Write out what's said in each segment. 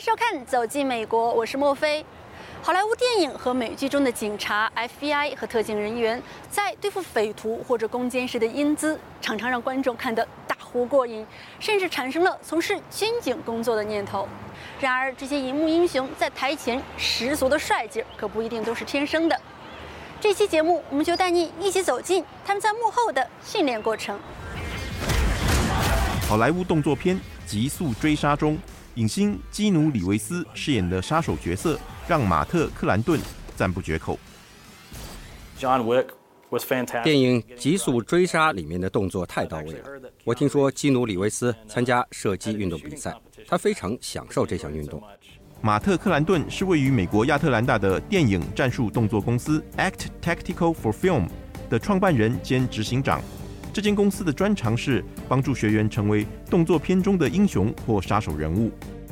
收看《走进美国》，我是莫菲。好莱坞电影和美剧中的警察、FBI 和特警人员在对付匪徒或者攻坚时的英姿，常常让观众看得大呼过瘾，甚至产生了从事军警工作的念头。然而，这些荧幕英雄在台前十足的帅劲儿，可不一定都是天生的。这期节目，我们就带你一起走进他们在幕后的训练过程。 好莱坞动作片《极速追杀》中，影星基努·里维斯饰演的杀手角色，让马特·克兰顿赞不绝口。 John Wick was fantastic. 电影《极速追杀》里面的动作太到位了。我听说基努·里维斯参加射击运动比赛，他非常享受这项运动。 马特·克兰顿是位于美国亚特兰大的电影战术动作公司 Act Tactical for Film 的创办人兼执行长。这间公司的专长是帮助学员成为动作片中的英雄或杀手人物。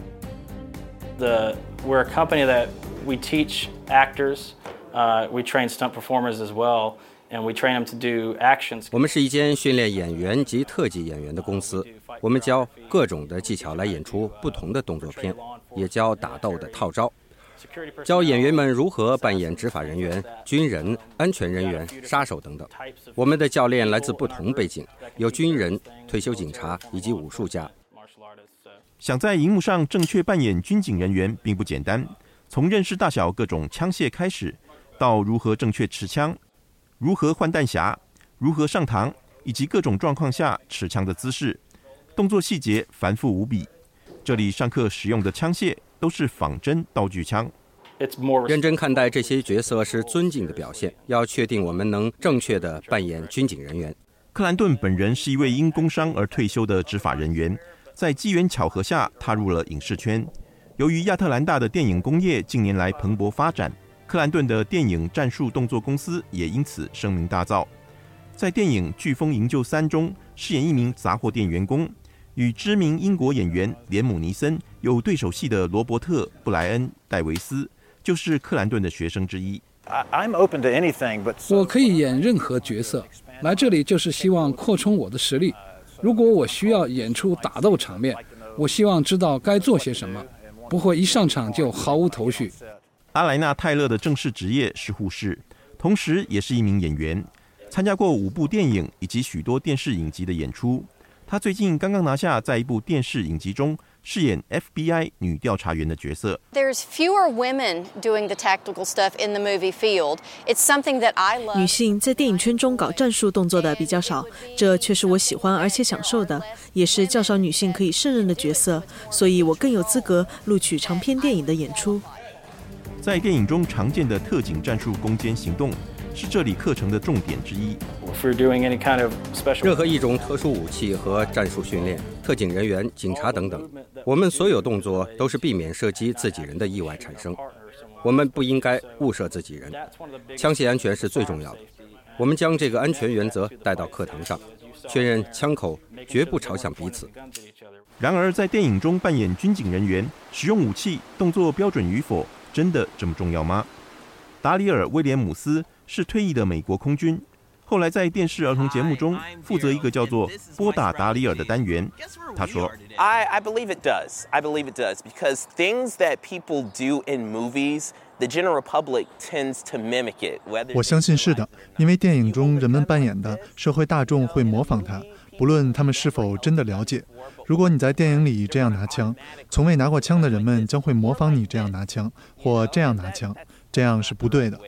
We're a company that we teach actors, we train stunt performers as well, and we train them to do actions. 我们是一间训练演员及特技演员的公司，我们教各种的技巧来演出不同的动作片，也教打斗的套招。教演员们如何扮演执法人员、军人、安全人员、杀手等等。我们的教练来自不同背景，有军人、退休警察以及武术家。 想在荧幕上正确扮演军警人员并不简单，从认识大小各种枪械开始，到如何正确持枪、如何换弹匣、如何上膛，以及各种状况下持枪的姿势，动作细节繁复无比。这里上课使用的枪械都是仿真道具枪。 认真看待这些角色是尊敬的表现，要确定我们能正确地扮演军警人员。 克兰顿本人是一位因工伤而退休的执法人员，在机缘巧合下踏入了影视圈。由于亚特兰大的电影工业近年来蓬勃发展，克兰顿的电影战术动作公司也因此声名大噪。在电影《飓风营救3》中饰演一名杂货店员工，与知名英国演员连姆尼森有对手戏的罗伯特·布莱恩·戴维斯就是克兰顿的学生之一。 我可以演任何角色，来这里就是希望扩充我的实力。如果我需要演出打斗场面，我希望知道该做些什么，不会一上场就毫无头绪。 阿莱纳·泰勒的正式职业是护士，同时也是一名演员，参加过5部电影以及许多电视影集的演出。他最近刚刚拿下在一部电视影集中饰演 FBI 女调查员的角色。 There's fewer women doing the tactical stuff in the movie field. It's something that I love. 女性在电影圈中搞战术动作的比较少，这却是我喜欢而且享受的，也是较少女性可以胜任的角色，所以我更有资格录取长篇电影的演出。 在电影中常见的特警战术攻坚行动是这里课程的重点之一。 任何一种特殊武器和战术训练，特警人员、警察等等，我们所有动作都是避免射击自己人的意外产生。我们不应该误射自己人，枪械安全是最重要的。我们将这个安全原则带到课堂上，确认枪口绝不朝向彼此。 然而，在电影中扮演军警人员，使用武器动作标准与否，真的这么重要吗？达里尔·威廉姆斯是退役的美国空军，后来在电视儿童节目中负责一个叫做“拨打达里尔”的单元。他说 I believe it does. I believe it does because things that people do in movies, the general public tends to mimic it. 我相信是的，因为电影中人们扮演的社会大众会模仿他，不论他们是否真的了解。如果你在电影里这样拿枪，从未拿过枪的人们将会模仿你这样拿枪或这样拿枪，这样是不对的。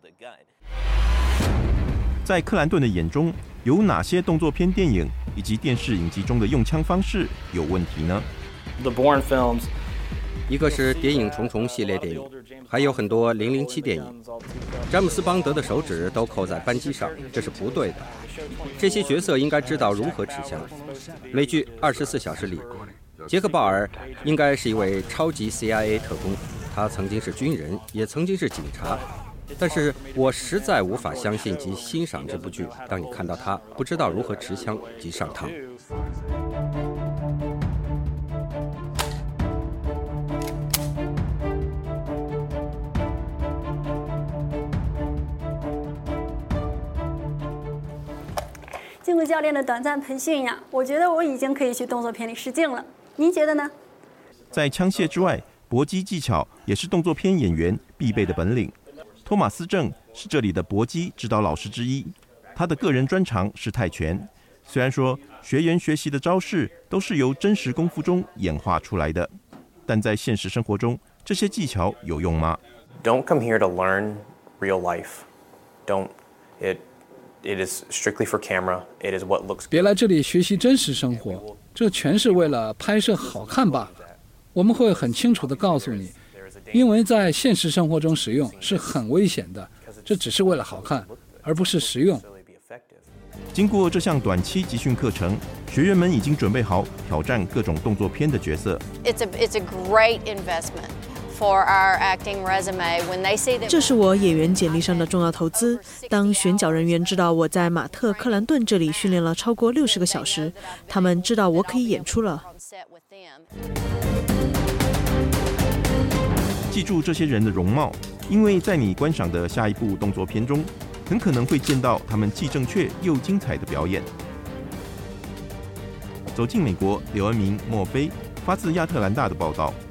在克兰顿的眼中，有哪些动作片电影以及电视影集中的用枪方式有问题呢？ The Bourne films. 一个是谍影重重系列电影，还有很多007电影。詹姆斯邦德的手指都扣在扳机上，这是不对的。这些角色应该知道如何持枪。美剧《24小时》里，杰克鲍尔应该是一位超级 CIA 特工，他曾经是军人，也曾经是警察。但是我实在无法相信及欣赏这部剧，当你看到他不知道如何持枪及上膛。 经过教练的短暂培训呀，我觉得我已经可以去动作片里试镜了。您觉得呢？ 在枪械之外， 搏击技巧也是动作片演员必备的本领。托马斯正是这里的搏击指导老师之一，他的个人专长是泰拳。虽然说学员学习的招式都是由真实功夫中演化出来的，但在现实生活中，这些技巧有用吗？ Don't come here to learn real life. Don't. It is strictly for camera. It is what looks good. 别来这里学习真实生活，这全是为了拍摄好看罢了。我们会很清楚地告诉你，因为在现实生活中使用是很危险的，这只是为了好看，而不是实用。 经过这项短期集训课程，学员们已经准备好挑战各种动作片的角色。 It's a great investment for our acting resume when they see that. 这是我演员简历上的重要投资。当选角人员知道我在马特·克兰顿这里训练了超过60个小时，他们知道我可以演出了。 记住这些人的容貌，因为在你观赏的下一部动作片中，很可能会见到他们既正确又精彩的表演。走进美国，刘恩明、莫非发自亚特兰大的报道。